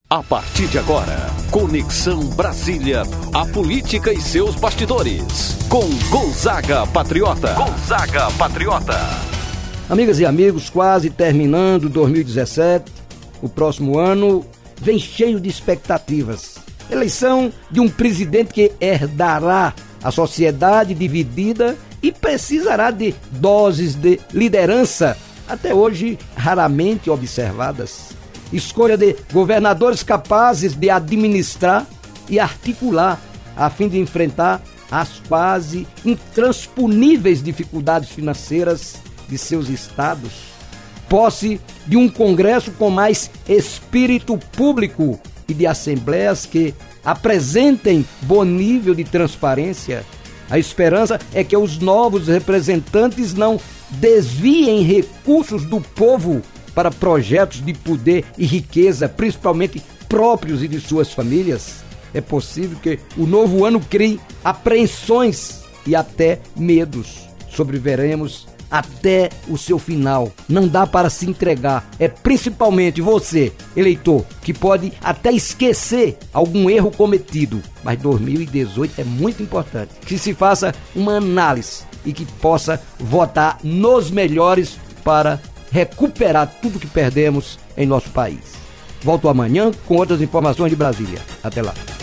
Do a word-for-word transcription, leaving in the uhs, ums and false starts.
A partir de agora, Conexão Brasília, a política e seus bastidores, com Gonzaga Patriota. Gonzaga Patriota. Amigas e amigos, quase terminando dois mil e dezessete, o próximo ano vem cheio de expectativas. Eleição de um presidente que herdará a sociedade dividida e precisará de doses de liderança, até hoje raramente observadas. Escolha de governadores capazes de administrar e articular a fim de enfrentar as quase intransponíveis dificuldades financeiras de seus estados. Posse de um Congresso com mais espírito público e de assembleias que apresentem bom nível de transparência. A esperança é que os novos representantes não desviem recursos do povo para projetos de poder e riqueza, principalmente próprios e de suas famílias. É possível que o novo ano crie apreensões e até medos. Sobreviveremos até o seu final. Não dá para se entregar. É principalmente você, eleitor, que pode até esquecer algum erro cometido. Mas dois mil e dezoito é muito importante que se faça uma análise e que possa votar nos melhores para recuperar tudo que perdemos em nosso país. Volto amanhã com outras informações de Brasília. Até lá.